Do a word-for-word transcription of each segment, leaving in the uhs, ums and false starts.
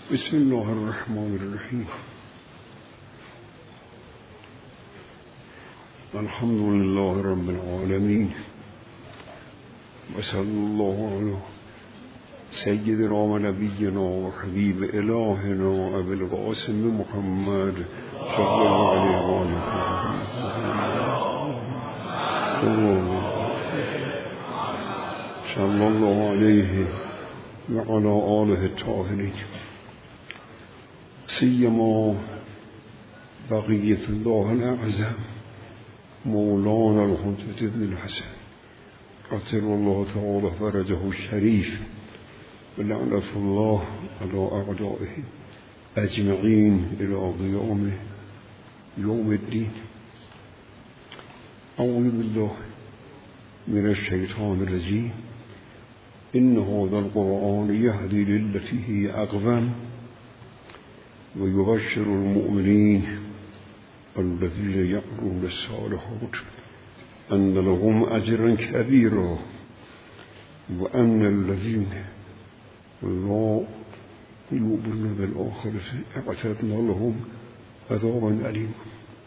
بسم الله الرحمن الرحیم. الحمد لله رب العالمین و صلی الله علی سیدنا و نبینا و حبیب الهنا ابی القاسم محمد صلی الله علیه و آله صلی الله علیه و علی آله الطاهرین سیما بقیت الله الاعظم مولانا الحجة بن الحسن قدس الله تعالى فرجه الشريف ولعنة الله على أعدائه أجمعين إلى قيام يوم الدين. أعوذ بالله من الشيطان الرجيم. إن هذا القرآن يهدي للتي هي أقوم ويبشر المؤمنين الذين يعملون الصالحات أن لهم أجرا كبيرا وأن الذين لا يؤمنون بالآخرة اعتدنا لهم عذابا أليما.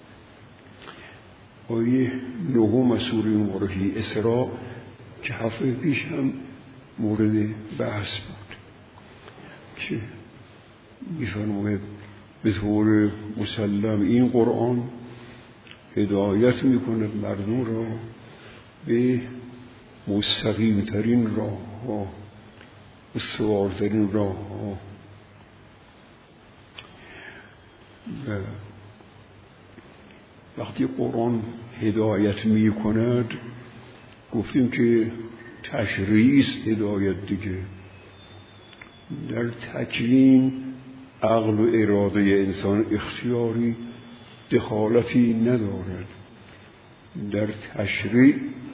آیه نهم سوره مبارکه اسراء که هفته پیش هم مورد بحث بود که می‌فرماید به طور مسلم این قرآن هدایت می‌کند مردم را به مستقیم ترین راه ها، استوارترین راه ها. و وقتی قرآن هدایت می‌کند گفتیم که تشریع است هدایت دیگه. در تکوین عقل و اراده انسان اختیاری دخالتی ندارد. در تشریع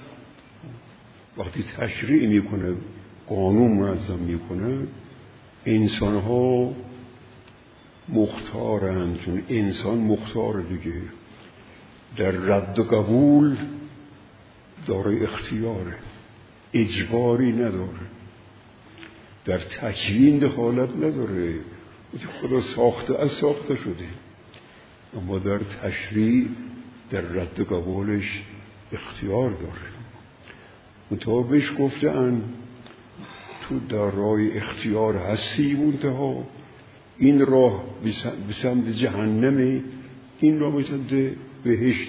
وقتی تشریع میکنه، قانون منظم میکنه، انسان ها مختارند، چون انسان مختار دیگه. در رد و قبول داره اختیاره، اجباری نداره. در تکوین دخالت نداره، خدا ساخته از ساخته شده. اما در تشریع در رد و قبولش اختیار داره. منتها بهش گفتن تو در راه اختیار هستی، منتها این راه به سمت جهنمه، این راه به سمت بهشت.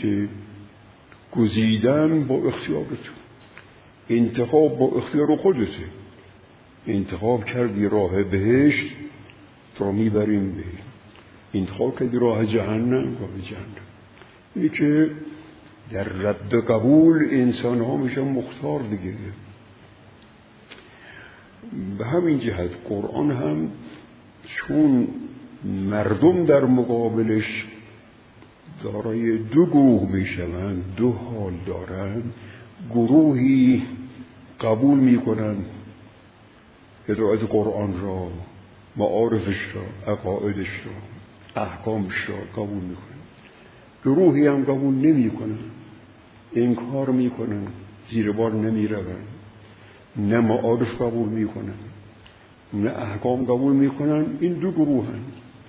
گزیدن با اختیارت، انتخاب با اختیار خودته. انتخاب کردی راه بهشت تو میبریم به، انتخاب کردی راه جهنم راه جهنم. اینه که در رد و قبول انسان ها میشن مختار دیگه. به همین جهت قرآن هم چون مردم در مقابلش دارای دو گروه میشن، دو حال دارن. گروهی قبول میکنن هدایت قرآن را، معارفش را، عقایدش را، احکامش را قبول میکنن. گروهی هم قبول نمیکنن، انکار میکنن، زیر بار نمیرون. نه معارف قبول میکنن نه احکام قبول میکنن. این دو گروه هن.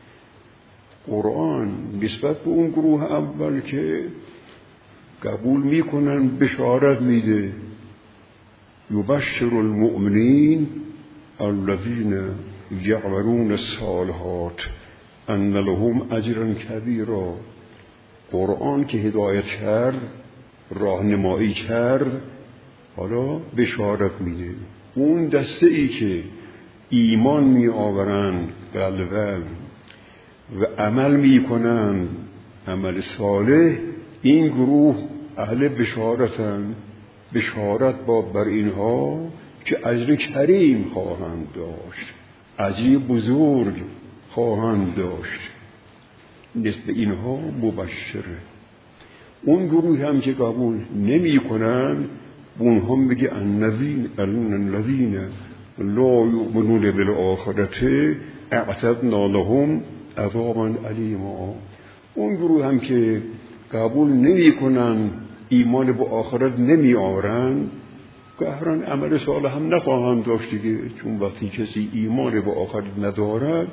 قرآن نسبت به اون گروه اول که قبول میکنن بشارت میده. یبشر المؤمنین الذین یعملون الصالحات ان لهم اجرا کبیرا. قرآن که هدایت کرد، راهنمایی کرد، حالا بشارت میده. اون دسته ای که ایمان می آورند قلباً و عمل می کنند عمل صالح، این گروه اهل بشارتن. بشارت باد بر اینها که اجر کریم خواهند داشت، اجر بزرگ خواهند داشت. نسبت اینها مبشره. اون گروه هم که قبول نمی کنن، اونها میگه الذین الذین لا یؤمنون بالآخرة اعتدنا لهم عذابا الیما. اون گروه هم که قبول نمی کنن، ایمان به آخرت نمی آورن، قهرن عمل صالح هم نخواهند داشت دیگه. چون وقتی کسی ایمان به آخرت ندارد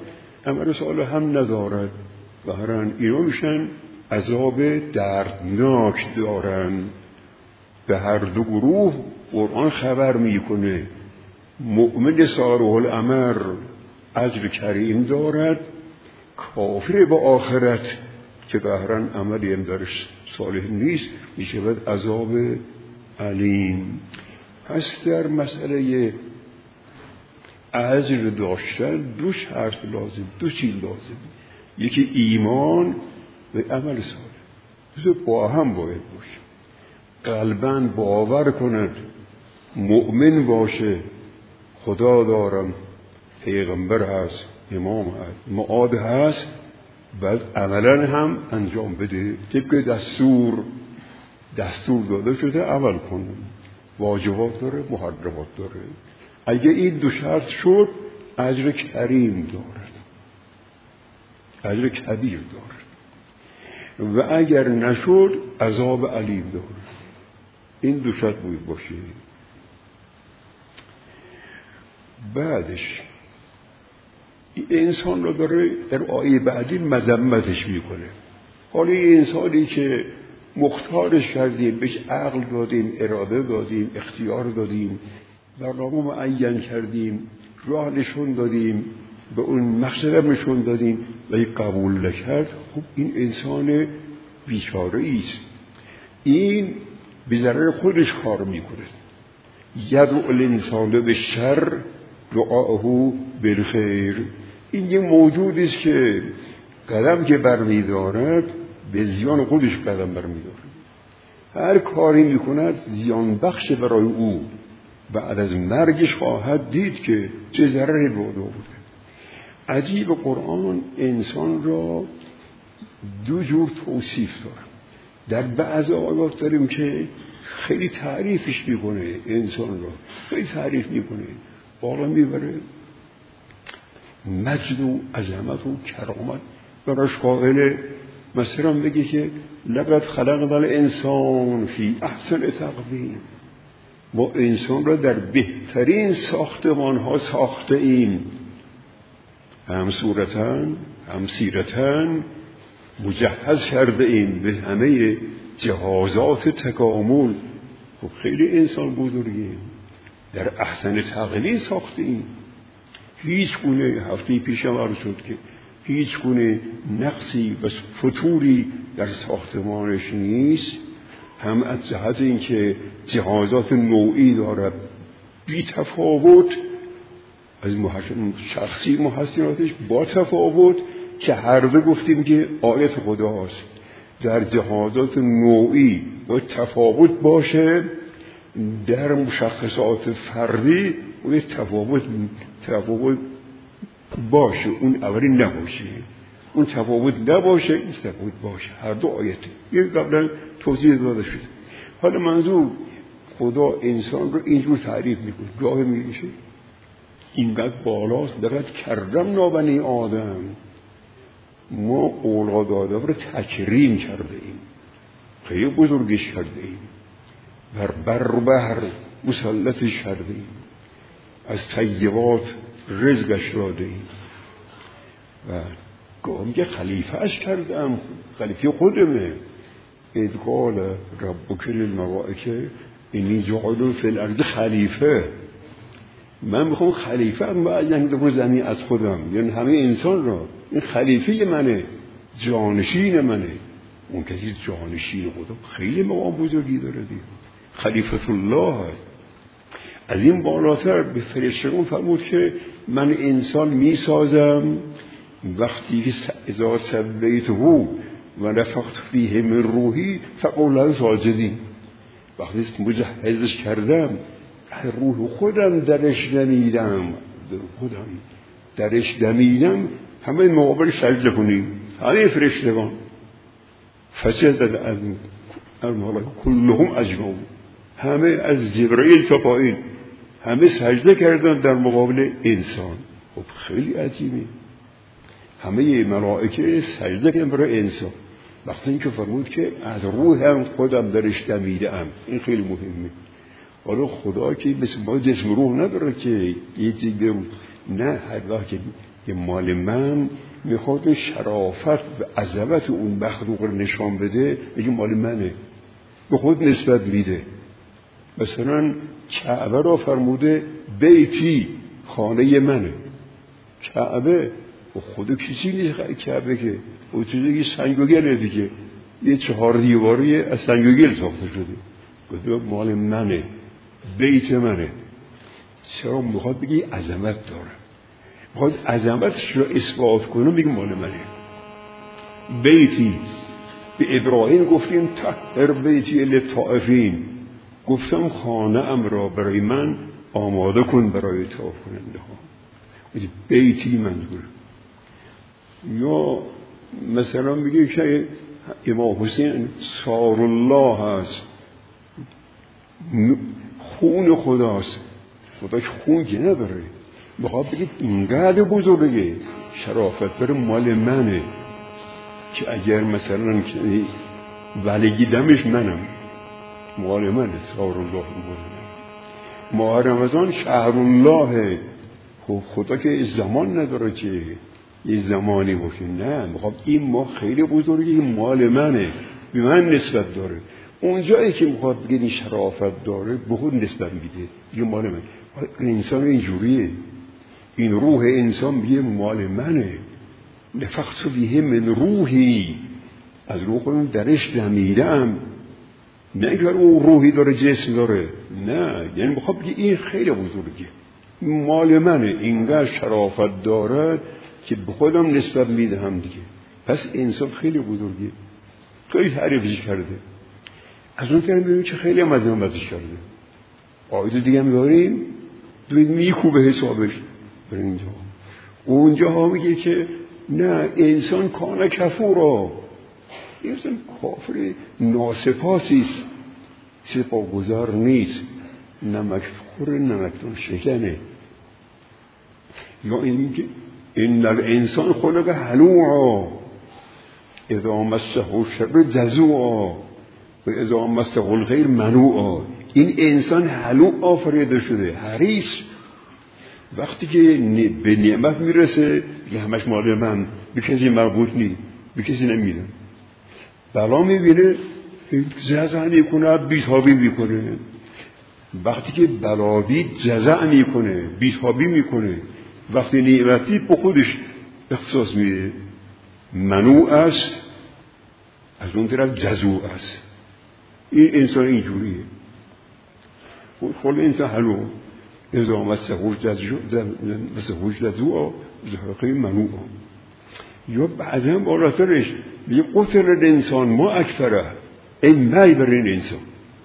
عمل صالح هم ندارد و هرن اینا میشن عذاب دردناک دارن. به هر دو گروه قرآن خبر میکنه مؤمن صالح العمل اجر کریم دارد، کافر با آخرت که قهرن عملی هم درش صالح نیست میشه باید عذاب علیم. پس در مسئله اجر داشتن دو شرط لازم، دو چیز لازم، یکی ایمان و عمل صالح با هم باید باشه. قلباً باور کند، مؤمن باشه خدا دارم، پیغمبر هست، امام هست، معاد هست، بعد عملاً هم انجام بده طبق دستور دستور داده شده عمل کنه، واجبات داره، محرمات داره. اگه این دو شرط شد اجر کریم دارد، اجر کبیر دارد، و اگر نشد عذاب علیم دارد. این دو شرط باید باشه. بعدش انسان رو داره در آیه بعدی مذمتش میکنه. حالا این انسانی که مختارش کردیم، بهش عقل دادیم، اراده دادیم، اختیار دادیم، برنامه معین کردیم، راه نشون دادیم، به اون مقصد نشون دادیم و یک قبول نکرد، خب این انسان بیچاره است. این به ضرر خودش کار میکنه. یدعو الانسان بالشر دعاءه بالخیر. این یه موجودی است که قدم که برمی‌دارد به زیان خودش قدم برمی‌دارد. هر کاری میکند زیان بخش برای او. بعد از مرگش خواهد دید که چه ضرری به او بوده. عجیب قرآن انسان را دو جور توصیف داره. در بعض آیات داریم که خیلی تعریفش میکنه، انسان را خیلی تعریف میکنه، بالا میبره، مجد و عظمت و کرامت براش قائله. مثلا بگه که لقد خلقنا الانسان فی احسن تقویم، ما انسان را در بهترین ساختمان ها ساخته ایم، هم صورتاً هم سیرتاً مجهز کرده ایم به همه جهازات تکامل. خب خیلی انسان بزرگی در احسن تقویم ساخته ایم. هیچ گونه، هفته پیشم عرض شد که هیچ گونه نقصی و فتوری در ساختمانش نیست، هم از جهت اینکه جهازات نوعی دارد بی تفاوت از شخصی محسناتش با تفاوت، که هر دو گفتیم که آیت خداست. در جهازات نوعی با تفاوت باشه، در مشخصات فردی اون تفاوت تفاوت باشه، اون اولی نباشه، اون تفاوت نباشه، این تفاوت باشه. هر دو آیته یه قبلا توضیح داده شده. حالا منظور خدا انسان رو اینجور تعریف میکنه، گاهی میگه اینقدر بالاست، دقت کردم نابنی آدم، ما اولاد آدم رو تکریم کرده ایم، خیلی بزرگش کرده ایم، بر بر و بحر مسلطش کرده ایم، از طیبات رزقش داده ایم و گام که خلیفه اش کردم، خلیفه خودمه. اذ قال ربک للملائکه انی جاعل فی الارض خلیفه، من میخوام خلیفه هم باید رو زمین از خودم، یعنی همه انسان را، این خلیفه منه، جانشین منه. اون کسی جانشین خدا خیلی مقام بزرگی داره دیگه، خلیفت الله هست. از این بالاتر به فرشتگان فرمود که من انسان میسازم وقتی که اذا سویته و نفخت فیه من روحی فقولا ساجدین، وقتی مجهزش کردم روح خودم درش دمیدم، خودم درش دمیدم، همه مقابل سجده کنیم، همه فرشتگان فسجد از الملائکه کلهم اجمعون، همه از جبرئیل تا پایین همه سجده کردن در مقابل انسان. خب خیلی عجیبه، همه ملائکه سجده کردن برای انسان. وقتی اینکه فرمود که از روحم خودم درش دمیدم، این خیلی مهمه. حالا خدا که مثل ما جسم روح نداره که یه چیز برود، نه، هر وقت که که مال من میخواد شرافت و عظمت اون مخلوق رو نشان بده، میگه مال منه، به خود نسبت میده. مثلا کعبه را فرموده بیتی، خانه منه. کعبه و خود کسی نیست کعبه، که او چیزی سنگ و گله دیگه، یه چهار دیواری از سنگ و گل ساخته شده. گفته مال منه، بیت منه. چرا میخواد بگی عظمت داره، میخواد عظمتش رو اثبات کنه، میگه مال منه. بیتی، به ابراهیم گفتیم طهر بیتی للطائفین، گفتم خانه ام را برای من آماده کن برای طواف کننده ها. بیتی منظوره. یا مثلا میگه که امام حسین سار الله هست، خون خداست، خداش خون که نداره. میخواد بگید اینقدر بزرگه، شرافت داره، مال منه، که اگر مثلا ولی دمش منم، مال منه. سار الله منه. ماه رمضان شهر الله، خدا که زمان نداره که یه زمانی باشه، نه، میخواد این ماه خیلی بزرگه، این مال منه، به من نسبت داره. اونجایی که میخواد بگه این شرافت داره، به خود نسبت میده، یه مال من. انسان اینجوریه، این روح انسان میگه مال منه. نفخت فیه من روحی، از روح خودم درش دمیدم. نه اینکه اون روحی داره جسم داره، نه، یعنی میخواد بگه این خیلی بزرگه، مال منه، اینقدر شرافت داره که به خودم نسبت میدهم دیگه. پس انسان خیلی بزرگه، خیلی تعریفش کرده. از اون طرف میبینیم که خیلی هم از اون بزش کرده. آیت دیگه هم داریم، دوید میکوبه حسابش بر اینجا. اونجا ها میگه که نه، انسان کانه کفورا، انسان کافر ناسپاسیست، سپاگزار نیست، نمک خوره، نمکتون شکنه. یا این که این الانسان خلق هلوعا اذا مسه الشر جزوعا و اذا مسه الخیر منوعا. این انسان هلوع آفریده شده، حریص. وقتی که به نعمت میرسه یه همش مال من، به کسی مربوط نیست، به کسی نمیدم. بلا میبینه جزع میکنه، بیتابی میکنه. وقتی که بلا دید جزع میکنه، بیتابی میکنه. وقتی نعمتی به خودش اختصاص میده، منوع است، از اون طرف جزوع است. این انسان اینجوریه. خود انسان حلو اذا مسه جزوع خیلی منوع. یا بعضا بالاترش میگه قتل الانسان ما اکثره، این می بر این انسان.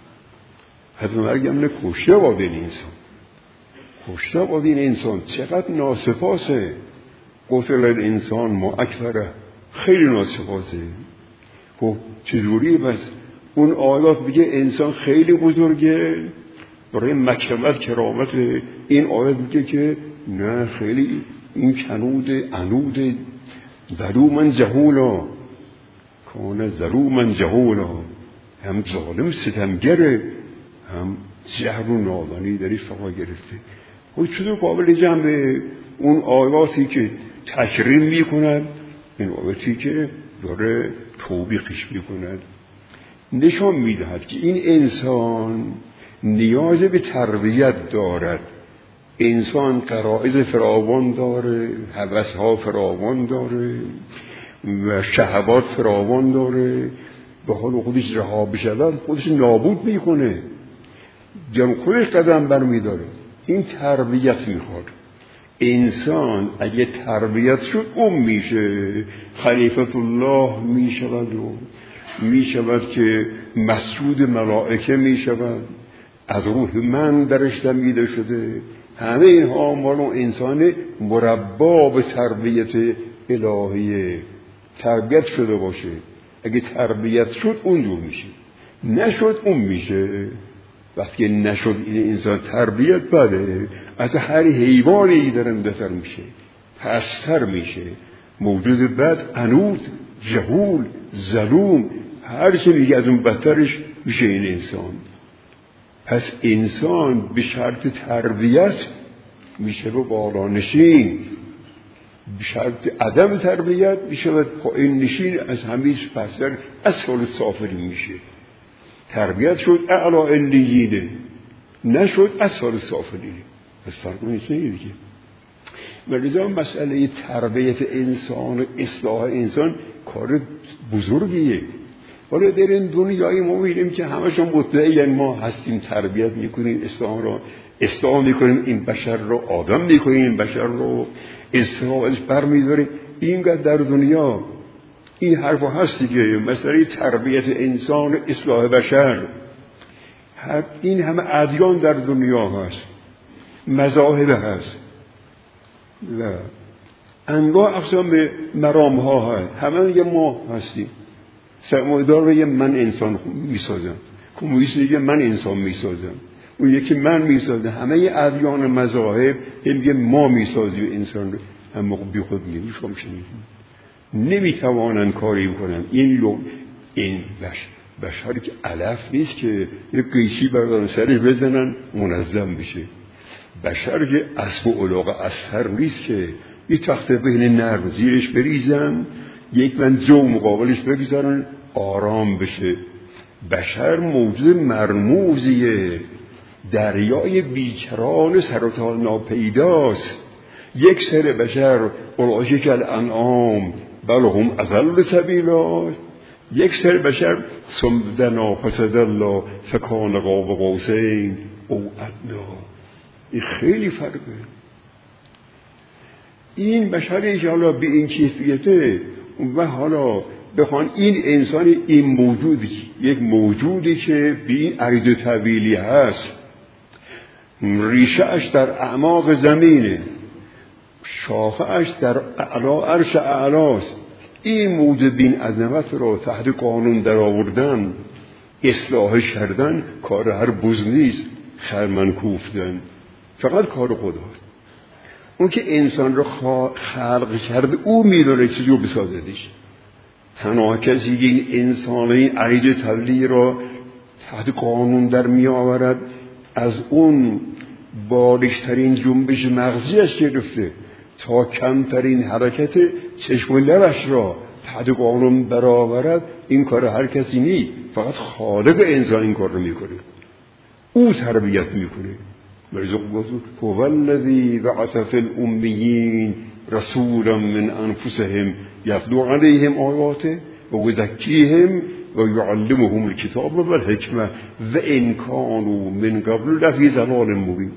حتی مرگم نه، کشته باد این انسان، کشته باد این انسان، چقدر ناسپاسه. قتل الانسان ما اکثره، خیلی ناسپاسه. خب چجوری؟ بس اون آیات میگه انسان خیلی بزرگه، برای مکرمت کرامت. این آیات میگه که نه، خیلی این کنود عنود ظلومن جهولا، کانه ظلومن جهولا، هم ظالم ستمگره، هم جهل و نادانی داری فقا گرفته. خود چطور قابل جمع اون آیاتی که تکریم میکند، این آیاتی که داره توبیخش میکند، نشان میدهد که این انسان نیاز به تربیت دارد. انسان غرایز فراوان داره، هوس‌ها فراوان داره و شهوات فراوان داره. به حال خودش رها بشود خودش نابود میکنه، جان خودش قدم برمیداره. این تربیت میخواد. انسان اگه تربیت شد اون میشه خلیفت الله، میشود و میشود که مسجود ملائکه میشود، از روح من درش دمیده شده. همه اینها مال انسان مربا به تربیت الهیه، تربیت شده باشه. اگه تربیت شد اونجور میشه، نشد اون میشه. وقتی نشد این انسان تربیت بده، از هر حیوانی درنده‌تر میشه، پستر میشه، موجود بد، عنود، جهول، ظلوم، هر چی میگه از اون بدترش میشه این انسان. پس انسان به شرط تربیت میشه رو بالانشین. شرط عدم تربیت میشود پایین نشین از همه پسر اسفل سافلین میشه. تربیت شد اعلی علیینه، نشد اسفل سافلینه. پس فرق نیست دیگه. ولذا مسئله تربیت انسان و اصلاح انسان کار بزرگیه. حالا در این دنیای ما می‌بینیم که همشون مدعیان ما هستیم، تربیت میکنیم، اصلاح رو اصلاح میکنیم، این بشر رو آدم میکنیم، این بشر رو اصلاحش برمی‌داریم. اینقدر در دنیا این حرف هست دیگه، مسئله تربیت انسان و اصلاح بشر. این همه ادیان در دنیا هست، مذاهب هست و انواع اقسام مرام ها هست، همه یه ما هستیم. سرمایه‌دار رو یه من انسان میسازم، کمونیست دیگه من انسان میسازم، اون یکی من میسازه. همه ادیان مذاهب میگه ما میسازیم انسان رو، اما بی خود میگه شما نمیتوانن کاری بکنن. این لون این بشر بشری که علف نیست که یک قیچی بردارن سرش بزنن منظم بشه. بشر که اسب و علاقه اثر نیست که یک تخته بین نرم زیرش بریزن، یک منجو مقابلش بگذارن آرام بشه. بشر موجود مرموزیه، دریای بیکران سرطان ناپیداست. یک سر بشر اولئک الانعام بل هم اضل سبیلا، یک سر بشر صمدنا فتدلا فکان قاب قوسین او ادنا. این خیلی فرقه. این بشری که حالا به این کیفیته و حالا بخوان این انسان، این موجودی، یک موجودی که به این عریض طویلی هست، ریشه اش در اعماق زمینه، شاخه اش در اعلا عرش اعلاست. این موجود بین عظمت را تحت قانون در آوردن، اصلاحش کردن کار هر بز نیست، خرمن کوفتن فقط کار خداست. اون که انسان رو خلق کرده او میدونه چیزی رو بسازدش. تنها کسی که این انسان این عریض طویلی را تحت قانون در می آورد، از اون باریکترین جنبش مغزیش گرفته تا کمترین حرکت چشم و لبش را تحت قانون برآورد، این کار هر کسی نی، فقط خالق انسان این کار رو میکنه، او تربیت میکنه. مرزق گفت هو الذی بعث فی الامیین رسولا من انفسهم یتلو علیهم آیاته و یزکیهم و یعلمهم الکتاب و الحکمه و ان کانوا من قبل لفی ضلال مبین.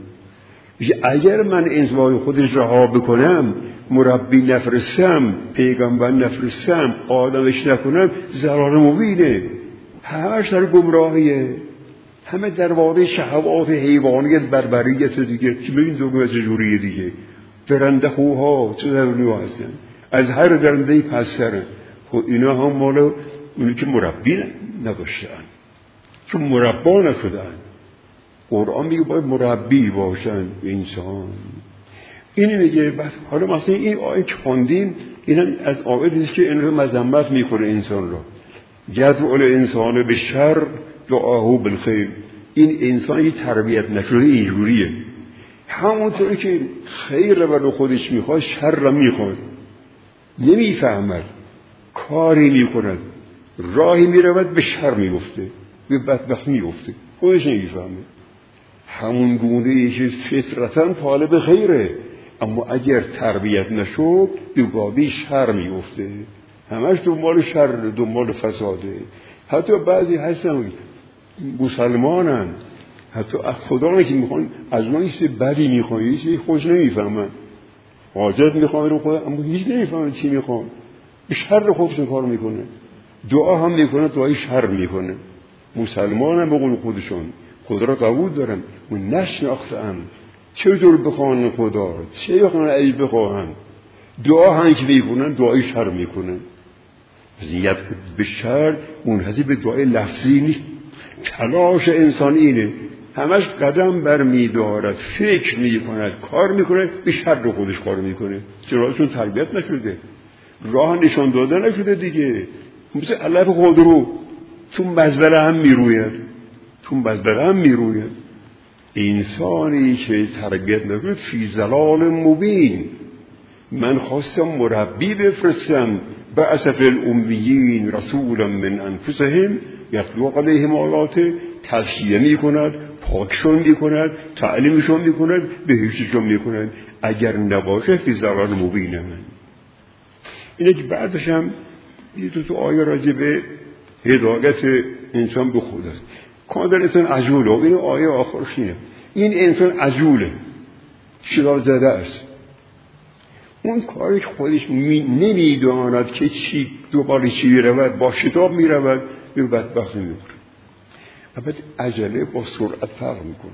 اگر من انسان خودش رها بکنم، مربی نفرستم، پیغمبر نفرستم، آدمش نکنم، ضلال مبینه. همش در گمراهیه، همه در واقع شهوات حیوانیت بربریت دیگه. که ببین دنیا چجوریه دیگه، درنده خوها چه در دنیا هستن، از هر درنده پسرن. خب اینا هم مالا اونی که مربی نداشتن، چون مربا نشدن. قرآن میگه باید مربی باشن انسان. اینی میگه. حالا مثلا این آیه که خوندیم، این از آیاتی است که این رو مذمت میکنه انسان را. یدعو الانسان بالشر دعاهو بالخیر. این انسان یه تربیت نشده اینجوریه، همونطوری که خیر برای خودش میخواد شر را میخواد، نمیفهمد، کاری میکند، راهی میرود به شر میفته، به بدبخت میفته، خودش نمیفهمه. همون گونه که فطرتاً طالب خیره، اما اگر تربیت نشد به بابی شر میفته، همش دنبال شر، دنبال فساده. حتی بعضی هستن مسلمانن، حتی خدا که میخوان از ما ایست بدی میخوان، هیچی خوش نمیفهمن، حاجت میخوان رو خدا، اما هیچ نمیفهمن چی میخوان، به شر خودشون کار میکنه. دعا هم میکنه، دعای شر میکنه. مسلمانن به قول خودشون، خدا را قبول دارن و نشناختن چطور بخوان خدا، چه بخوان ای بخوان، دعا هم که میکنن دعای شر میکنن. وضعیت به شر منحصر به دعای لفظی نیست. تلاش انسان اینه، همش قدم بر میدارد، فکر میکند، کار میکنه، به شر خودش کار میکنه. چرا؟ چون تربیت نشده، راه نشان داده نشده دیگه. مثل علف خودرو تو مزبله هم میروید، تو مزبله هم میروید. انسانی که تربیت نشده فی ضلال مبین، من خواستم مربی بفرستم بعث فی الامیین رسولا من انفسهم یتلو علیهم آیاته، تزکیه می کند، پاکشون می کند، تعلیمشون می کند، بهشتشون می کند. اگر نباشه فی ضلال مبین. من اینه که بعدش هم یه دو تا آیه راجع به هدایت انسان به خداست. کاملا انسان عجوله. این آیه آخرش اینه، این انسان عجوله، شرار زده است. اون کارش خودش می نمیداند که چی دوباره چی میرود، با شتاب میرود، به بدبخت میمونه. البته عجله با سرعت فرق میکنه.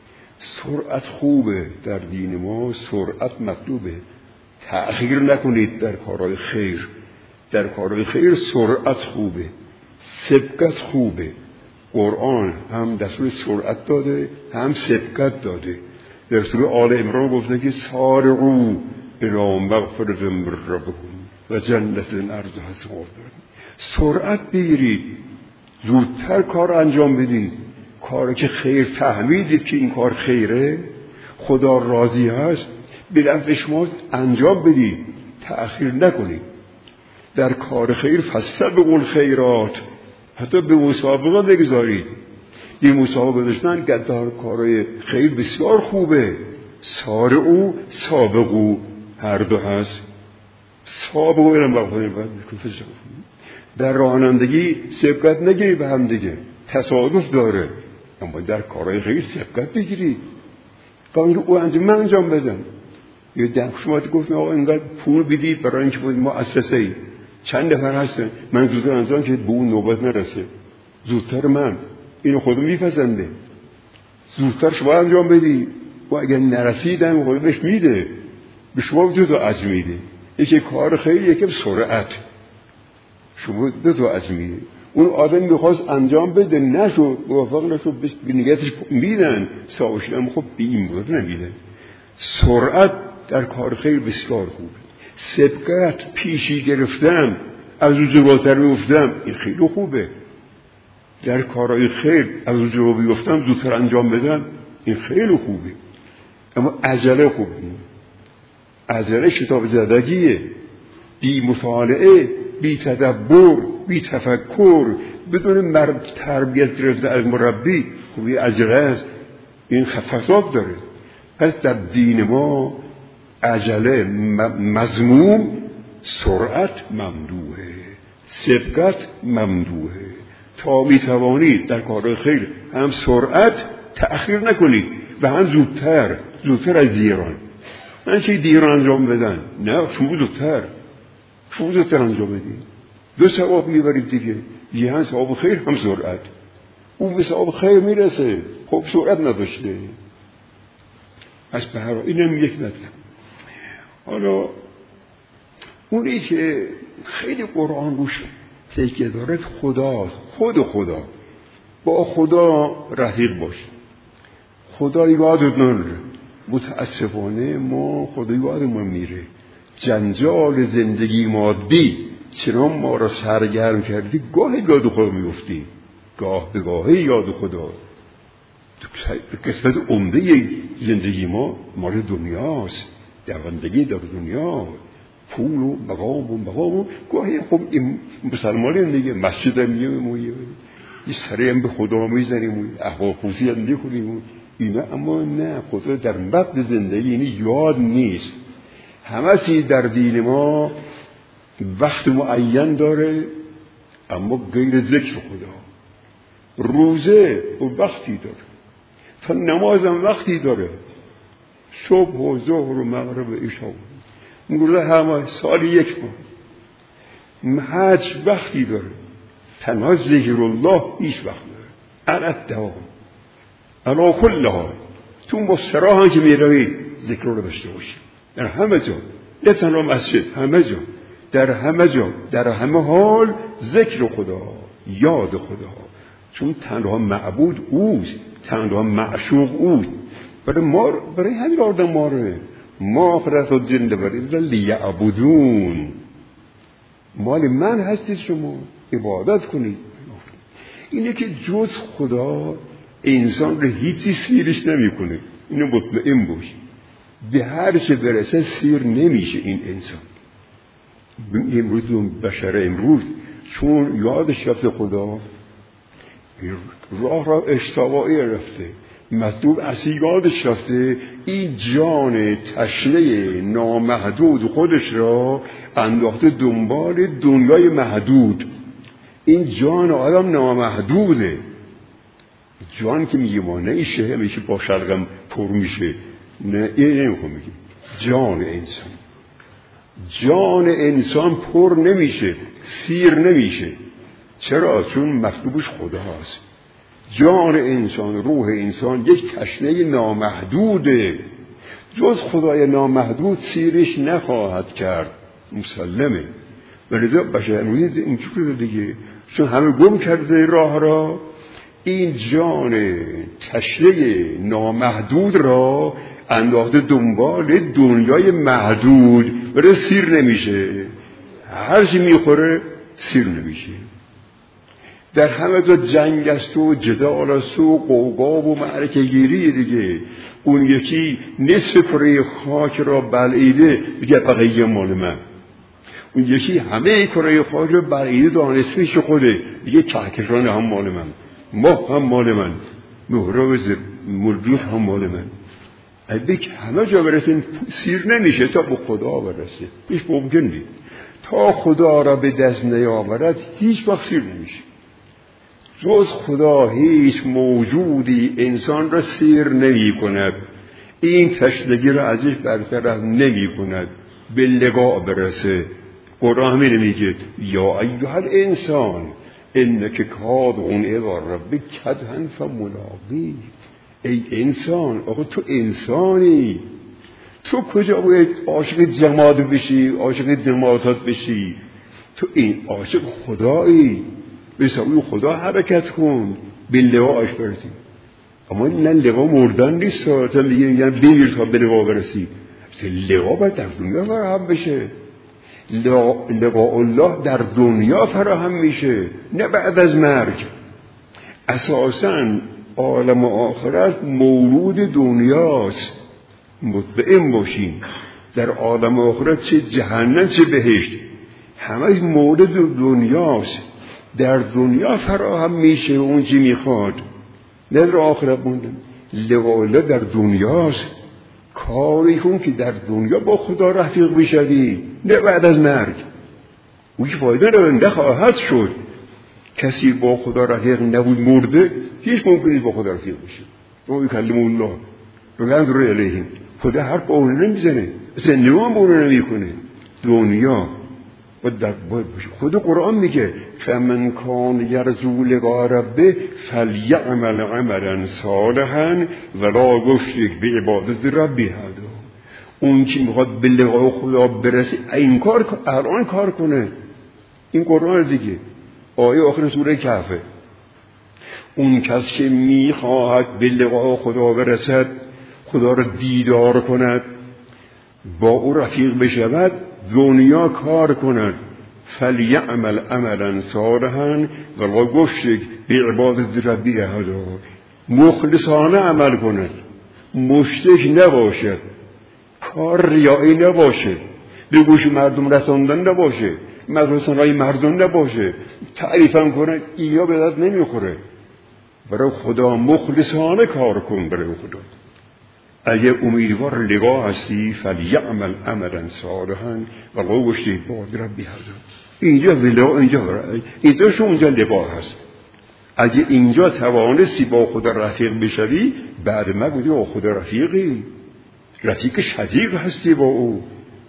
سرعت خوبه در دین ما، سرعت مطلوبه. تأخیر نکنید در کارهای خیر. در کارهای خیر سرعت خوبه، سبقت خوبه. قرآن هم دستور سرعت داده، هم سبقت داده. در سوره آل عمران گفته که سارعوا الی مغفرة من ربکم و جنت عرضها السماوات والارض. سرعت بگیرید، زودتر کار انجام بدید. کاری که خیر فهمیدید که این کار خیره، خدا راضی هست، به نفع شماست، انجام بدید، تأخیر نکنید. در کار خیر فاستبقوا الخیرات، حتی به مسابقه بگذارید. این مسابقه داشتن که در کارهای خیر بسیار خوبه. سارعوا سابقوا هر دو هست. سابقوا الی مغفرة من ربکم. در رانندگی سبقت نگیرید به هم دیگه، تصادف داره. اما در کارهای خیر سبقت بگیرید. قانون او انجام من انجام بدم. یه ده شما گفتن آقا اینقدر پول بدید برای اینکه بود مؤسسه‌ای، چند نفر هستن، من زودتر انجام که به اون نوبت نرسه، زودتر من اینو خودم میپسنده، زودتر شما انجام بدید. و اگر نرسیدم خودم بهش میده، به شما دو تا اجر میده. یکی کار خیر، یکی سرعت. شما دو تا اجر میده. اون آدم میخواست انجام بده، نشد، موفق نشد، به نیتش میدن، ساوشی اما خب به این بود نمیده. سرعت در کار خیر بسیار خوبه. سبقت، پیشی گرفتن، از او جلوتر میفتم، این خیلی خوبه. در کارهای خیر از او جلو بیفتم، زودتر انجام بدم، این خیلی خوبه. اما عجله خوب نیست. عجله شتاب زدگیه، بی مطالعه، بی تدبر، بی تفکر، بدون مرد تربیت گرفته از مربی، خوبی عجله است. این فساد داره. پس در دین ما عجله مذموم، سرعت ممدوحه، سبقت ممدوحه. تا میتوانید در کار خیر هم سرعت تأخیر نکنید و هم زودتر، زودتر از دیگران. من چه دیگران انجام بدن؟ نه، شما زودتر، شما زودتر انجام بدید. دو ثواب میبرید دیگه، یه هم ثواب خیر هم سرعت. اون به ثواب خیر میرسه، خب سرعت نداشته. از به هر حال اینم یک مطلب. حالا اونی که خیلی قرآن روش تکیه دارد خداست، خود خدا. با خدا رفیق باش. خدا یادت نره. متاسفانه ما خدا یادمون میره. جنجال زندگی مادی چنان ما را سرگرم کردی، گاه یاد خدا میفتی، گاه به گاهی یاد خدا. قسمت عمده زندگی ما مال دنیاست، دوندگی در دنیا، پول و مقام و مقام و گاهی خب این مسلمانی دیگه مسجد هم میگیم و یه سری هم به خدا میزنیم و احوال خوزی هم میکنیم اینا. اما نه، خدا در متن زندگی اینی یاد نیست. همه چیز در دین ما وقت معین داره، اما غیر ذکر خدا. روزه و وقتی داره، تا نماز هم وقتی داره، صبح و ظهر و مغرب و عشا. میگه همه سال یک بار. حج وقتی داره، تنها ذکر الله هیچ وقت داره. علت دوام علا کل حال. تو مستراح هم که میروید ذکر رو داشته باشید در همه جا، نه تنها مسجد، همه جا، در همه جا، در همه حال ذکر خدا، یاد خدا. چون تنها معبود اوست، تنها معشوق اوست. برای ما، برای همین آدم ما رو ما آخرت و جنده برید لیعبدون. مال من هستید، شما عبادت کنید. اینه که جز خدا انسان رو هیچی سیرش نمی کنه. اینو مطمئن باش. به هر چه برسه سیر نمیشه این انسان. امروز بشر امروز چون یادش رفته خدا، راه را اشتباهی رفته، مطلوب اصلی یادش رفته، این جان تشنه نامحدود خودش را انداخته دنبال دنیای محدود. این جان آدم نامحدوده. جان که میگه ما نیشه، میشه با شلغم پر میشه، نه این نمیخوام میگه. جان انسان جان انسان پر نمیشه، سیر نمیشه. چرا؟ چون مطلوبش خداست. جان انسان، روح انسان یک تشنه نامحدوده. جز خدای نامحدود سیرش نخواهد کرد، مسلمه. ولی بشر امروز اینجوری دیگه، چون همه گم کرده راه را، این جان تشنه نامحدود را انداخته دنبال دنیای محدود، ولی سیر نمیشه. هر چی میخوره سیر نمیشه. در همه جا جنگ است و جدال است و قوقا و معرکه گیری دیگه. اون یکی نصف کره خاک را بلعیده میگه بقیه مال من. اون یکی همه کره خاک را بلعیده دانستش خوده میگه کهکشان هم مال من، ماه هم مال من، مهراب مردوف هم مال من. اگه همه جا برسیم سیر نمیشه تا به خدا برسه. هیچ ممکن نیست. تا خدا را به دست نیاورد هیچ وقت سیر نمیشه. جز خدا هیچ موجودی انسان را سیر نمی کند. این تشنگی را ازش برطرف نمی کند به لقاء برسه. قرآن همین میگه یا ایها الانسان انک کادحون الی ربک کدحا فملاقیه. ای انسان، آقا تو انسانی، تو کجا باید عاشق جماد بشی، عاشق جمادات بشی؟ تو این عاشق خدایی، به سوی خدا حرکت کن، به لقاءش برسی. اما نه لقاء مردن نیست، تا میگن بمیر تا به لقاء برسی. لقاء باید در دنیا فراهم بشه. لقاء الله در دنیا فراهم میشه، نه بعد از مرگ. اساساً عالم آخرت مولود دنیاست. مطمئن باشین در عالم آخرت چه جهنم چه بهشت همه مولد دنیاست. در دنیا فراهم میشه اون چی میخواد، نه در آخرت موندن. لقاء الله در دنیاست. کاری کن که در دنیا با خدا رفیق بشوی، نه بعد از مرگ. اون که فایده نخواهد شد. کسی با خدا رفیق نبود مرده، هیچ ممکن نیست با خدا رفیق بشه. رو یکلم الله رو نظر علیهم، خدا حرف با اون نمیزنه، اصلا نوام با اون نمیکنه. دنیا و در باید باشه. خود قرآن میگه فمن کان یرجو لقاء ربه فلیعمل عملا صالحا ولا یشرک بعبادت ربه احدا. اون که میخواد به لقاء خدا برسه این کار الان کار کنه. این قرآن دیگه. آیه آخر سوره کهفه. اون کس که میخواهد به لقاء خدا برسد، خدا را دیدار کند، با او رفیق بشود، دنیا کار کند. فلیعمل عملا صالحا ولا یشرک بعبادت ربه احدا. مخلصانه عمل کند، مشرک نباشد، کار ریایی نباشه، به گوش مردم رساندن نباشه، مدرسه‌های مردم نباشه، تعریفم کنه، اینا به دست نمیخوره. برای خدا مخلصانه کار کن. برای خدا اگه امیدوار لقاء هستی فلیعمل عملا صالحا ولا یشرک بعبادت ربه احدا. اینجا ولو اینجا برای اینجا شو اونجا لقاء هست. اگه اینجا توانستی با خدا رفیق بشوی، بعد ما بودی با خدا رفیقی، رفیق شدیق هستی با او.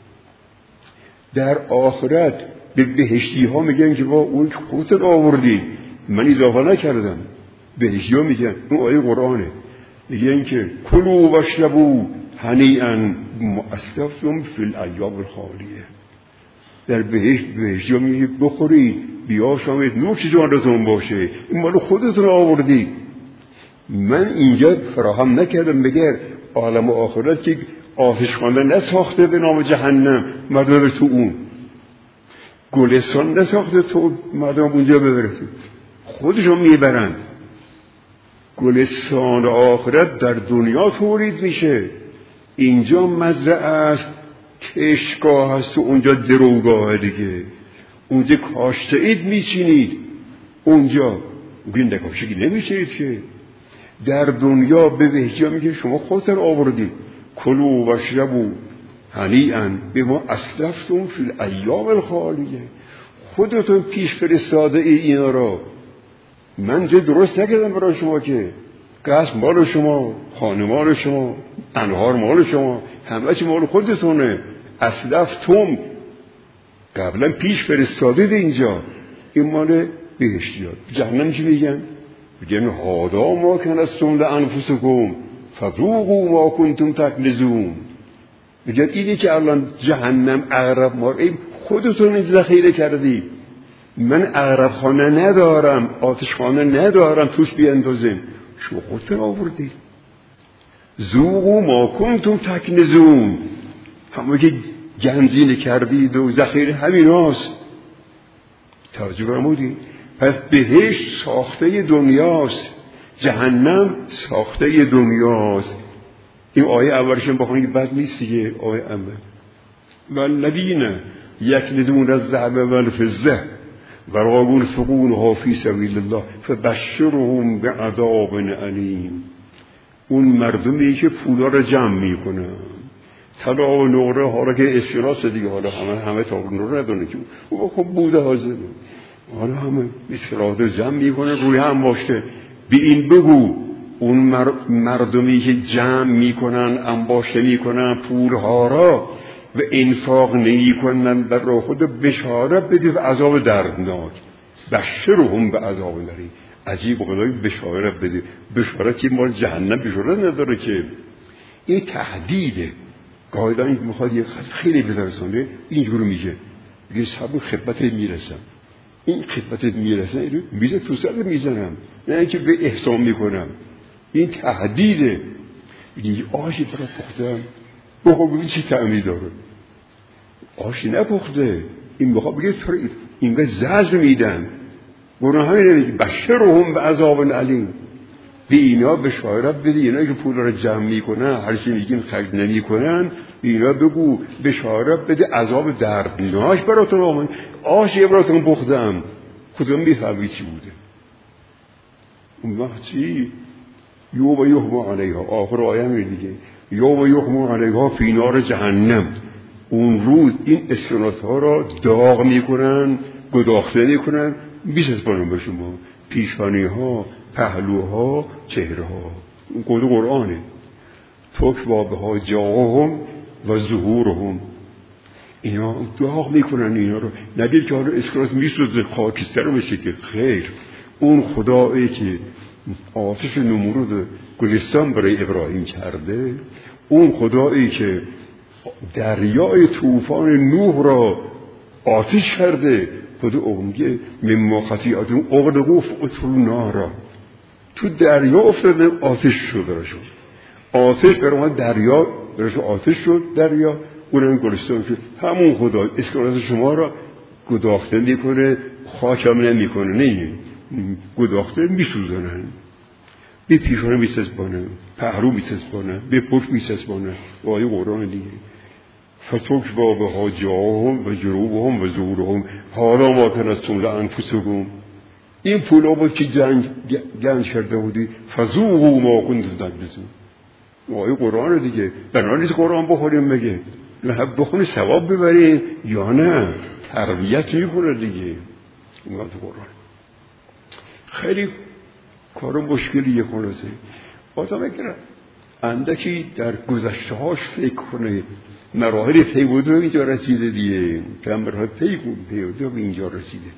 در آخرت به بهشتی ها میگن که با اون خودت آوردی، من اضافه نکردم. بهشتی ها میگن، اون آیه قرآنه، میگن که کلوا واشربوا هنیئا مأسلفتم فی الایام الخالیه. در بهشت بهشتی ها میگن بخورید بیاشامید، نوش جانتون باشه، این مال خودتون آوردی، من اینجا فراهم نکردم. بگر عالم آخرت که آتش خانه نساخته به نام جهنم مردم تو اون، گلستان نساخته تو مردم اونجا ببرسید، خودشون میبرن. گلستان آخرت در دنیا تولید میشه. اینجا مزرعه است، کشتگاه هست و اونجا دروگاه دیگه. اونجا کاشتید میچینید، اونجا بین نکاشتی نمیچینید که. در دنیا به وحجا میگه شما خودتر آوردید، کلوا و اشربوا هنیئا بما اسلفتم فی الایام الخالیه. خودتون پیش فرستاده ای اینا را، من چه درست نکردم برای شما که قصد مال شما، خانه مال شما، انهار مال شما، همه چی مال خودتونه. اسلفتم قبلا پیش فرستاده اینجا، این مال بهشتیات. جهنم چی میگن؟ میگن هادا ما کنستم لانفسکم فذوقوا ما کنتم تکنزون. میگن اینی که الان جهنم عقرب مار، ای خودتون این ذخیره کردی، من عقرب خانه ندارم، آتش خانه ندارم توش بیاندازیم، شما خودتون آوردی. ذوقوا ما کنتم تکنزون، همون که گنجینه کردید و ذخیره همین هاست. توجه فرمودید؟ پس بهشت ساخته دنیاست، جهنم ساخته دنیاست. این آیه اولشون بخونید بد نیست دیگه. آیه اول والذین یکنزون الذهب والفضة ولا ينفقونها فی سبیل الله فبشرهم بعذاب علیم. اون مردمی که پولا رو جمع میکنن، طلا و نقره، حالا که اشتراس دیگه، حالا همه همه تا نقره ندونه که او خب بوده حاضر، حالا همه اشتراس رو جمع میکنه، روی هم باشته. به این بگو اون مردمی که جمع میکنن، انباشته میکنن پولها را و انفاق نمیکنن برای خود، بشارت بده به عذاب دردناک. بشرهم به عذاب دردناک. عجیب خدای بشارت بده. بشارت که مال جهنم بشارت نداره که، این تهدیده. گاهی میخواد یه خیلی بدرسانه اینجور میگه، میگه صاحب خدمت میرسم، این خدمت میرسم، اینو میزه تو سر میزنم، نه اینکه به احسان میکنم. این تهدیده. میگه آشی برای پختم، بخواه ببین چی تعمی داره. آشی نپخته، این بخواه بگه اینگاه زجر میدن. گناه های نمیگه بشرهم به عذاب علیم. به اینا بشارت بده، اینا که پول را جمع میکنن، هر چی میگیم خرج نمیکنن، اینا بگو بشارت بده عذاب دردناک براتون آمد. آشی براتون پختم، کدوم میفهمی چی بوده. اون وقت چی؟ یوم یحما علیها، آخر آیه می دیگه، یوم یحما علیها فی نار جهنم. اون روز این اسکناس ها را داغ میکنن، گداخته میکنن، میچسبانن به شما، پیشانی ها، پهلوها، چهره ها. اون قول قرآنه. تکوا بها جاهم و ظهورهم. اینا داغ میکنن اینا رو. نگید که حالا اسکناس میسوزه خاکستر بشه که خیر. اون خدایی که آتش نمرود گلستان برای ابراهیم کرده، اون خدایی که دریای طوفان نوح را آتش کرده، خدا اونگه مما خطیئتهم اغرقوا فأدخلوا النار، تو دریا افتاده، آتش شد براشون. آتش برای دریا براشون آتش شد، دریا اونم گلستان شد. همون خدا اسکناس شما را گداخته میکنه، خاکم نمیکنه، نه گداخته میسوزنن. به پیشانه میچسبانه، پهلو میچسبانه، به پشت میچسبانه. آیه قرآن دیگه. فتکوا بها جاهم و جروبهم و ظهورهم حالا ما کنستم لانفسکم. این پولا بود که جنگ گنج کرده بودی، فذوقوا ما کنتم تکذبون. آیه قرآن دیگه. بنابراین قرآن بخوریم بگه لحب بخونی ثواب ببریم یا نه، تربیت میکنه دیگه. این وقت قرآن خیلی کار مشکلیه. خلاصه آدم اگر اندکی در گذشته هاش فکر کنه، مراحل پیوده به اینجا رسیده دیگه، که مراحل پیوده به اینجا رسیده.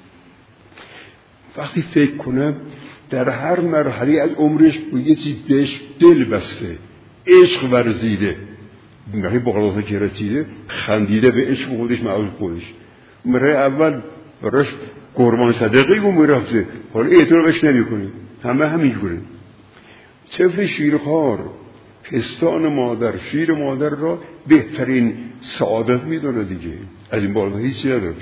وقتی فکر کنه در هر مرحله از عمرش به یه چیز دل بسته، عشق ورزیده، مرحله بغلاته که رسیده، خندیده به عشق خودش، معروف خودش. مرحله اول براش قربان صدقه و میرفته، حالا اعترافش نمی کنه. همه همینجوره. طفل شیرخوار پستان مادر، شیر مادر را بهترین سعادت میدونه دیگه، از این بالا هیچی نداره.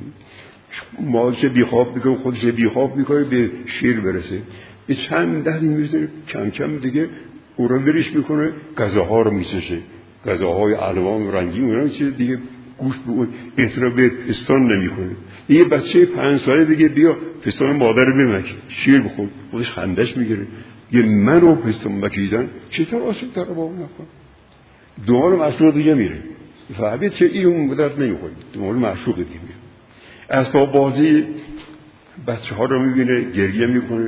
مادر که بیخواب میکنه، خودش بیخواب میکنه به شیر برسه، به چند ده این میزه کم کم دیگه او را ورش میکنه، غذاها رو میسشه. غذاهای الوان و رنگی اونها چیز دیگه گوش به اون احترام به پستان نمیکنه. یه بچه پنج ساله دیگه بیا پستان مادر رو بمک، شیر بخور، خودش خندش میگیره. یه منو پستان مکیدن چطور آسیب داره با اون نکن؟ دنبال معشوق دیگه میره. فهمید که این اون مدت نمیخوره، دنبال معشوق دیگه میره. اسباب بازی بچه ها رو میبینه گریه میکنه،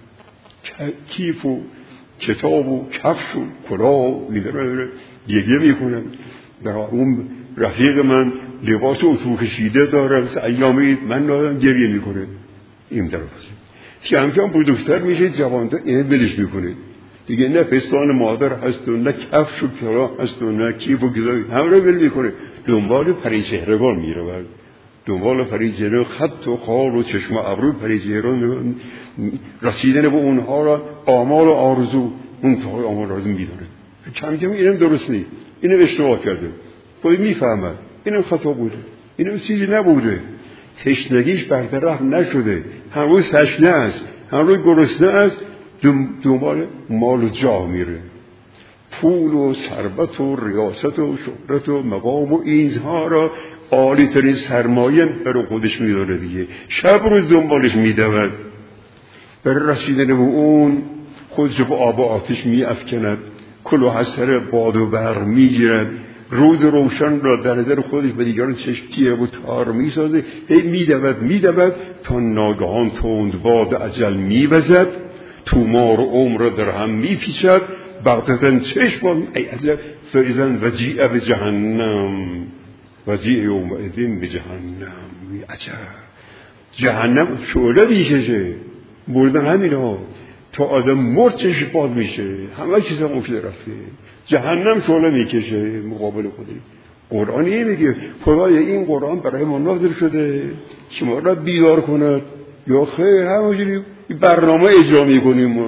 کیف و کتاب و کفش و کلاه میداره گریه میکنه. در اون رفیق من لباس اتو کشیده داره مثل ایام عید، من دارم گریه میکنه. این در بازی کم کم بزرگتر میشه، جوانتر اینه بلش میکنه دیگه، نه پستان مادر هست و نه کفش و کلاه هست و نه کیف و گذاری، همه رو بل میکنه، دنبال پریچهرگان میره. برد دنبال پریچهرگان، خط و خال و چشم و ابرو پریچهرگان، رسیدن به اونها را آمال و آرزو، اون تا آمال آرزو میداره. کم کم اینم درست نیست، اینم اشتباه کرده، خود میفهمد اینم خطا بوده، اینم چیزی نبوده. تشنگیش برطرف نشده، هر روز تشنه است، هر روز گرسنه است، دنبال مال و جاه میره، پول و ثروت و ریاست و شهرت و مقام و اینها را عالی ترین سرمایه برای خودش میداره دیگه. شب روز دنبالش میدود، برای رسیدن به اون خودش به آب و آتش میافکند، کلاه از سر باد و برق میگیرد، روز روشن را در نظر خودش به دیگران چشم و تار میسازه، هی میدود میدود تا ناگهان تند باد اجل میوزد، تومار و عمر در هم میپیچد، بغتتن چشم ای عجب فاذا وجیع به جهنم وجیع یومئذ به جهنم. عجب جهنم شعله میکشه، بردن همین ها تا آدم مرد چشم باز میشه، همه چیز هم افته رفته. جهنم شعله میکشه مقابل خودی. قرآن این میگه خدای این قرآن برای ما نازل شده شما را بیدار کند، یا خیر همونجوری برنامه اجرا میکنیم ما،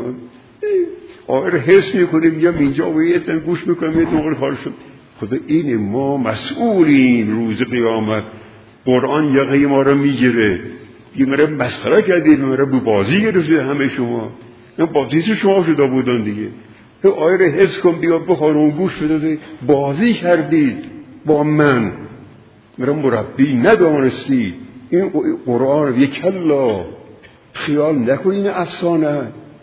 آره حس میکنیم یا اینجا و یه تن گوش میکنیم یه دوباره کار شد. خدا این ما مسئولین روز قیامت. قرآن یقه ما را میگیره، یه مره مسخره کردید، مره به بازی گرفته همه شما، نه بازیش شما شده بودن دیگه. تو آیه حفظ کن بیا بخور اون گوش بده، بازی کردید با من، مره مربی ندانستی. این قرآن یک کلا خیال نکنید افسانه،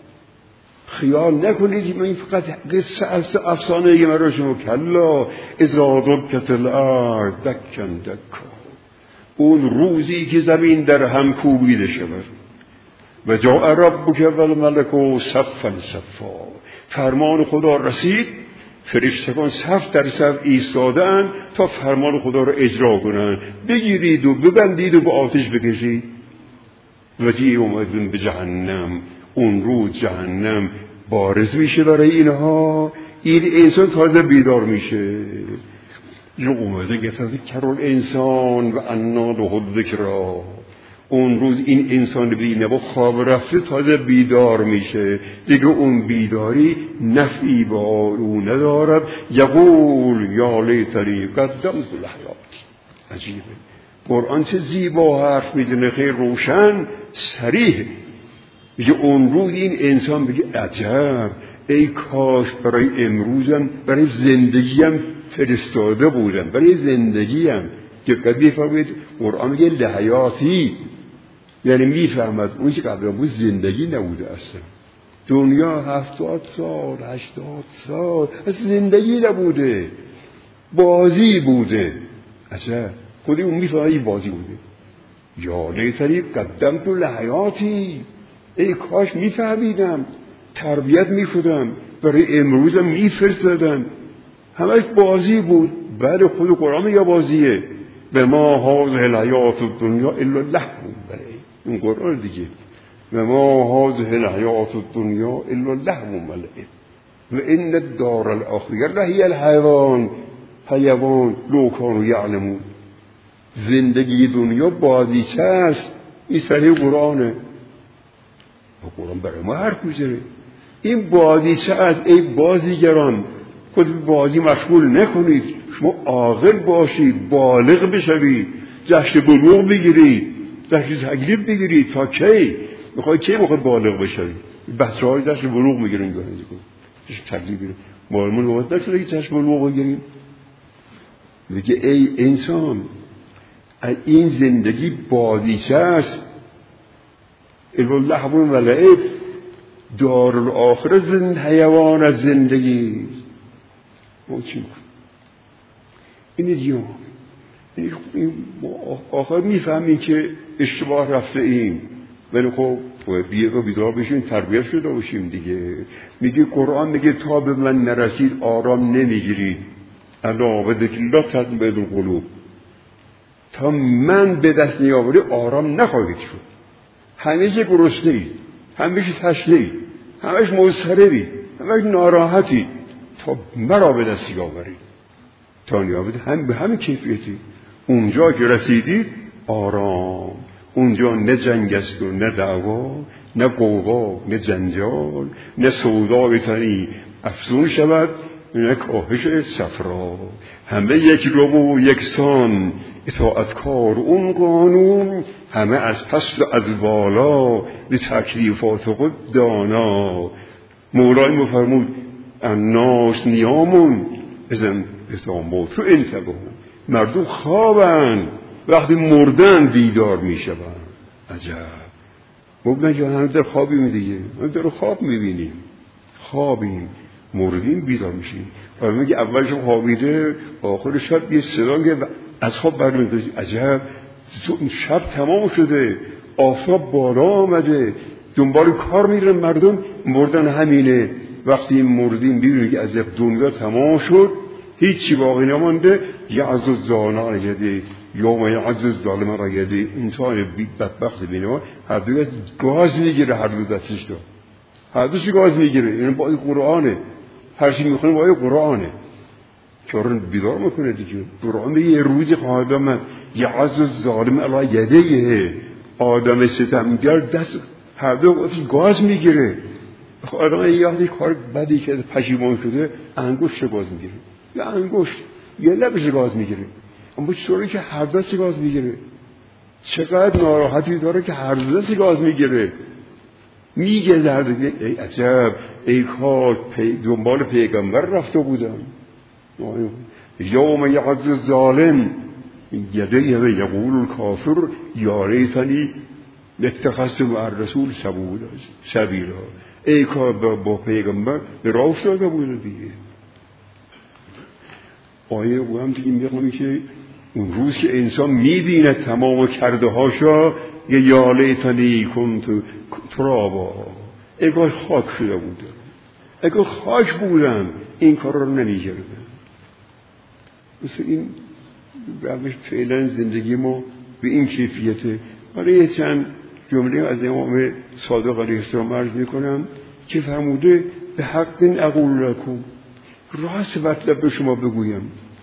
خیال نکنید این فقط قصه از افسانه یه مرا شما کلا ازرا دکت الارض دکن دکا، اون روزی که زمین در هم کوبیده شود و جاء ربک والملک صفا صفا، فرمان خدا رسید، فرشتگان صف در صف ایستادند تا فرمان خدا را اجرا کنند، بگیرید و ببندید و به آتش بکشید. وجیع اومدن به جهنم، اون روز جهنم بارز میشه برای اینها. این انسان تازه بیدار میشه، جو اومده گفته کرول انسان و انا له الذکری، اون روز این انسان بینه با خواب رفته تازه بیدار میشه دیگه، اون بیداری نفعی با او ندارد. یقول یا لیتنی قدمت لحیات. عجیبه قرآن چه زیبا حرف میزنه، خیلی روشن صریح میگه اون روز این انسان بگه عجب ای کاش برای امروزم برای زندگیم فرستاده بودم، برای زندگیم. که قبلی فهمید قرآن میگه لحیاتی، یعنی میفهمد اون که قبل بود زندگی نبوده اصلا. دنیا هفتاد سال هشتاد سال از زندگی نبوده، بازی بوده. عجب خودی اون میفهمید بازی بوده. یا لیتنی قدمت لحیاتی، ای کاش میفهمیدم تربیت میشدم برای امروزم میفرستادم، همش بازی بود. بعد خود قرآن یا بازیه به ما هذه الحیات الدنیا الا لهو، این قرآن دیگه و ما هذه الحیات الدنیا الا لهو ملئ و ان الدار الاخره لهی الحیوان، حیوان لو کانوا یعلمون. زندگی دنیا بازیچه است. این صریح قرآنه، قرآن برای ما حرف میزنه. این بازیچه است ای بازیگران، خود بازی مشغول نکنید، شما عاقل باشید، بالغ بشوید، جشن بلوغ بگیرید، جشن تکلیف بگیرید. تا کی میخوای کی میخوای بالغ بشوید؟ بچه های جشن بلوغ میگیرن، جشن تکلیف بگیرن. معلومون وقت نشده که جشن بلوغ بگیریم، میگه ای انسان، این زندگی بازیچه است، لهو و لعب، دارالآخرة زند حیوان از زندگی. ما چی میکنیم؟ این دیگه آخر میفهمیم که اشتباه رفته ایم، ولی خب بیه و بیدار بشیم، تربیت شده باشیم دیگه. میگه قرآن میگه تا به من نرسید آرام نمیگیرید، الا به ذکر الله تطمئن القلوب. تا من به دست نیاوری آرام نخواهید شد. همیشه گرسنه اید، همیشه تشنه اید، همیشه مضطربید، همیشه ناراحتید، تا مرا به دست نیاورید. تا نیابید هم به همین کیفیتی. اونجا که رسیدید آرام، اونجا نه جنگ است و نه دعوا، نه قوقا، نه جنجال، نه سودای تنی افزون شود، نه کاهش صفرا. همه یک رو و یکسان، اطاعتکار اون قانون، همه از پست و از بالا، به تکلیفات خود دانا. مولای مفرمود الناس نیامون ازن ازامو تو انتبهون. مردم خوابن، وقتی مردن بیدار می شوند. عجب. مبنی جان هم در خوابیم دیگه، هم در خواب می بینیم، خوابیم، مردیم، بیدار میشیم. و میگه اولش خوابیده، آخر شب یه صدا که از خواب برمیاد. عجب، شب تمام شده، آفتاب بالا آمده، دنبال کار میرن مردم، مردن همینه. وقتی مردیم بیرون که از دنیا تمام شد، هیچی باقی نمانده. یعز الظالم را یده یوم یعز الظالم را یده. انسان بدبخت بینه هر دو گاز میگیره، هر دو دستش دو هر دوش گاز میگیره. این با این قرآنه، هر چی میخونه با این قرآنه، چون بیدار میکنه دیگه. قرآن میگه یه روزی خواهد آمد یعز الظالم را یده، آدم ستمگر دست هر دو گاز میگیره. آدم یه وقتی کار بدی که پشیمان شده، انگشت گاز میگیره، یه انگشت یه لبش گاز میگیره. اما چطوری که هر دستی گاز میگیره؟ چقدر ناراحتی داره که هر دستی گاز میگیره. میگه درد، ای عجب، ای کار پی دنبال پیغمبر رفته بودم. یوم یعز الظالم یده یقول الکافر یا ریتنی اتخذت مع الرسول سبیلا. ای کار با پیغمبر به راه افتاده بوده دیگه. آیه او هم دیگه میگه که اون روز که انسان میبینه تمام کرده هاشا، یه یا لیتنی کنت ترابا، ای کار خاک شده بوده، ای کار خاک بودم این کار رو نمیکردم. مثل این روش فعلا زندگی ما به این کیفیته. برای چند جمله از امام صادق علیه السلام عرض میکنم که فرموده به حق اقول لکم، راست مطلب به شما بگویم،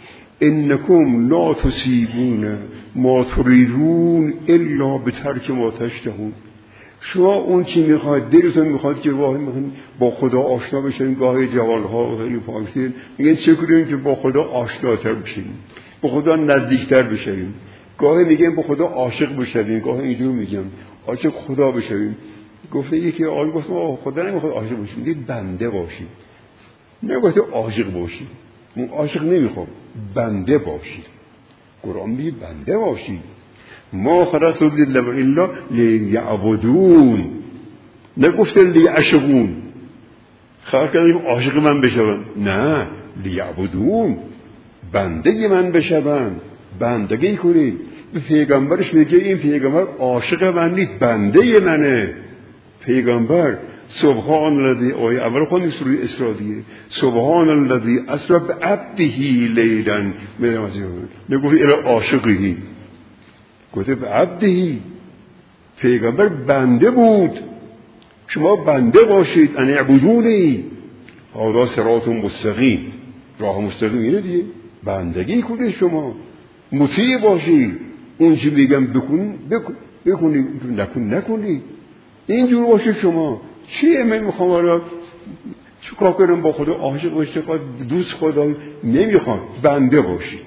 انکم لا تصیبون ما تریدون الا به ترک ما تشتهون. شما اون چی میخواید، دلتون میخواد که واقعا با خدا آشنا بشین. گاهی جوانها خیلی پاکتین میگن چه کنیم که با خدا آشناتر بشیم، با خدا نزدیکتر بشیم. گاهی میگن با خدا عاشق بشیم، گاهی اینجور میگن عاشق خدا بشیم. گفته یکی آقای گفت ما خدا نمیخواد عاشق بشیم، میگه بنده باشیم، نگفته عاشق باشیم. من عاشق نمیخوام، بنده باشید. قرآن میگه بنده باشید. ما خلقت الجن الا لیعبدون، نگفته لیعشقون. خلق کردیم عاشق من بشون، نه، لیعبدون، بنده من بشون، بندگی کنید. به پیغمبرش میگه این پیغمبر عاشق من نیست، بنده منه. پیغمبر سبحان الذی، آیه اول خوندیم سوره اسراء دیگه، سبحان الذی اسری بعبده لیلا من المسجد، نگفت الی عاشقه، گفت بعبده. پیغمبر بنده بود، شما بنده باشید. ان اعبدونی هذا صراط مستقیم، راه مستقیم اینه دیگه. بندگی کنید، شما مطیع باشید. اون چی میگم بکن بکنید، نکن نکنید. اینجور باشید. شما چیه؟ من میخوام حالا چیکار کنم با خدا عاشق باشید؟ دوست خدا نمیخوام، بنده باشید.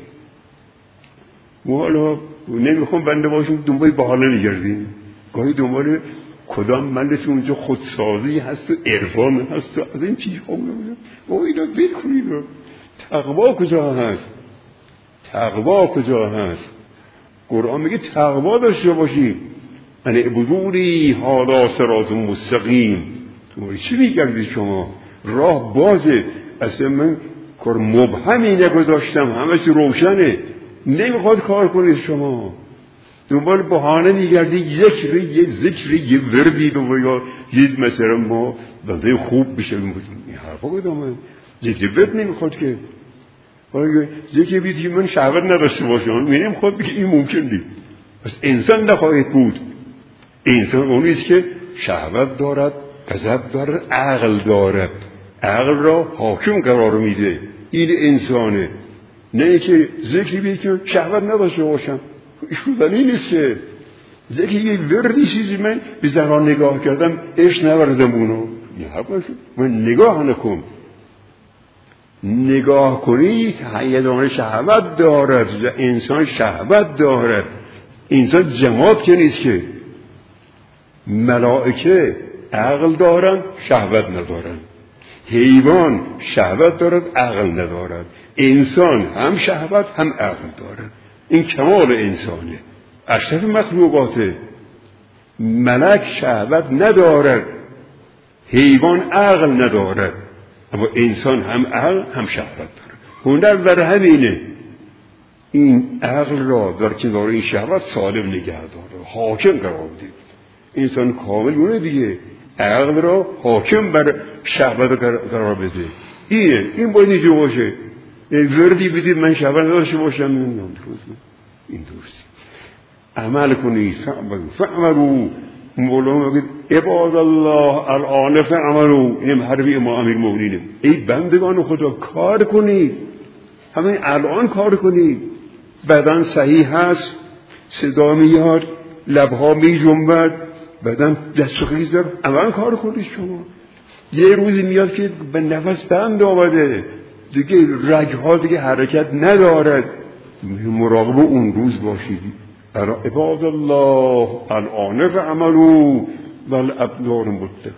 ما حالا نمیخوام بنده باشیم، دنبال بهانه میگردیم. گاهی دنبال کدام ملت اونجا خودسازی هست و عرفان هست و از این چیزها میگم. ما اینا ول کنید. تقوا کجا هست؟ تقوا کجا هست؟ قرآن میگه تقوا داشته باشی. ان اعبدونی هذا صراط مستقیم. تو چی میگردید شما؟ راه بازه. اصلا من کار مبهمی نگذاشتم، همش روشنه. نمیخواد کار کنید شما. دنبال بهانه میگردید، ذکری یه ذکری یه وردی رو یا یه مثلا ما بنده خوب بشه. این حرفا کدامه؟ ذکر ورد نمیخواد که. ذکر بیدی من شهوت نداشته باشم، میریم خود بگه این ممکن نیست. پس انسان نخواهید بود. انسان اونیست که شهوت دارد، غضب دارد، عقل دارد. عقل را حاکم قرار میده. این انسانه. نه که ذکری بیدی که شهوت نداشته باشم. شدنی نیست که ذکر یه وردی چیزی. من به زنان نگاه کردم عشق نوردم اونو. من نگاه نکن. نگاه کنی حیدان شهوت دارد. انسان شهوت دارد. انسان جماعت که نیست که. ملائکه عقل دارن شهوت ندارن. حیوان شهوت دارد عقل ندارد. انسان هم شهوت هم عقل دارد. این کمال انسانه. اشرف مخلوقاته. ملک شهوت ندارد، حیوان عقل ندارد، اما انسان هم عقل هم شهوت دارد. هنر در همینه. این عقل را در کنار این شهوت سالم نگه داره، حاکم قرار بده. انسان کامل اونه دیگه، عقل را حاکم بر شهوت قرار بده. اینه، این باید اینجا باشه. وردی بدید من شهوت نداشته باشم، این دوست عمل کنید. فعملو مولانا میگه عباد الله الان فعملو. اینم حرفی ما امیر مومنینه. ای بندگان خدا کار کنید، همین الان کار کنید. بدن صحیح هست، صدا میاد، لبها می جنبد، بدن دست و خیز داره، الان کار کنید. شما یه روزی میاد که به نفس بند آمده دیگه، رگها دیگه حرکت ندارد، مراقب اون روز باشید. عباد الله الان فعملو والابدان مطلقه.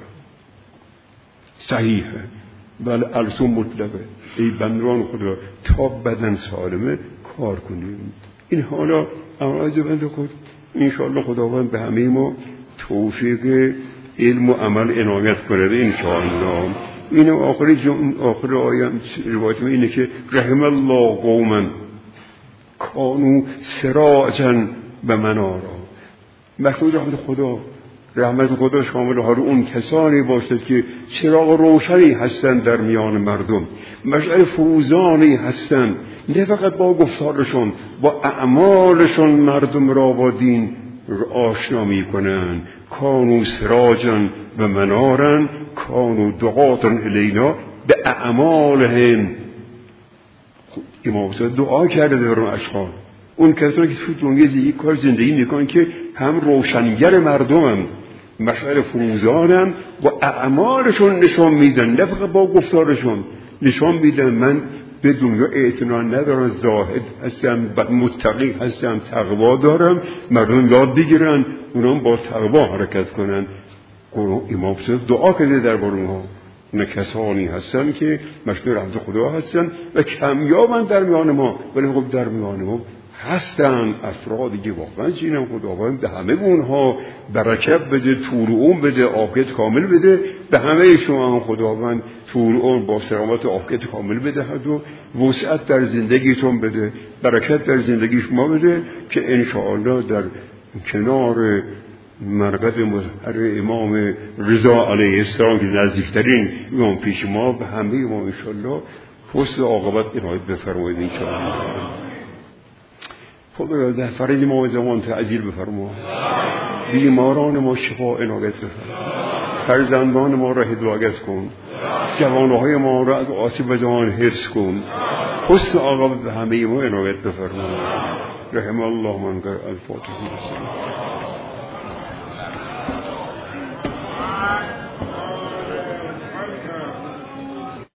صحیحه بل السم مطلقه. ای بندگان خدا تا بدن سالمه کار کنیم. این حالا امراض بند خود انشاءالله خداوند به همه ما توفیق علم و عمل عنایت کنه انشاءالله. این آخری جمع آخر آیه روایت اینه که رحم الله قوما کانو سراجا به منارا. مخلوق رحمت خدا، رحمت خدا شامل حال اون کسانی باشد که چراغ روشنی هستند در میان مردم، مشعل فروزانی هستند، نه فقط با گفتارشون، با اعمالشون مردم را با دین آشنا می کنند. کانو سراجا و منارا کانو دعاتا الینا به اعمالهم. امام حسین دعا کرده در اون اشخاص، اون کسانی که تو دنیا زندگی کار زندگی میکنن که هم روشنگر مردمن، مشعل فروزانن، با اعمالشون نشان میدن، نه فقط با گفتارشون نشان میدن من به دنیا اعتنا ندارم، زاهد هستم، متقی هستم، تقوا دارم. مردم یاد بگیرن اونام با تقوا حرکت کنن. امام حسین دعا کرده در باره اونها. اون کسانی هستن که مشغول رحمت خدا هستن و کمیابن در میان ما، ولی خب در میان ما هستن افرادی که واقعا جینم خداوند به همه اونها برکت بده، طول عمر بده، عافیت کامل بده. به همه شما خداوند طول عمر با سلامت عافیت کامل بده و وسعت در زندگیتون بده، برکت در زندگی شما بده که انشاءالله در کنار مرقد مظهر امام رضا علیه السلام که نزدیکترین امام پیش ما، به همه ما انشاءالله حسن عاقبت عنایت بفرمایید انشاءالله. خدا در فرج ما زمان تعجیل بفرما، بیماران ما شفا عنایت بفرما، فرزندان ما را هدایت کن، جوانهای ما را از آسیب و زمان حفظ کن، حسن عاقبت به همه ما عنایت بفرما. رحم الله من قرأ الفاتحه.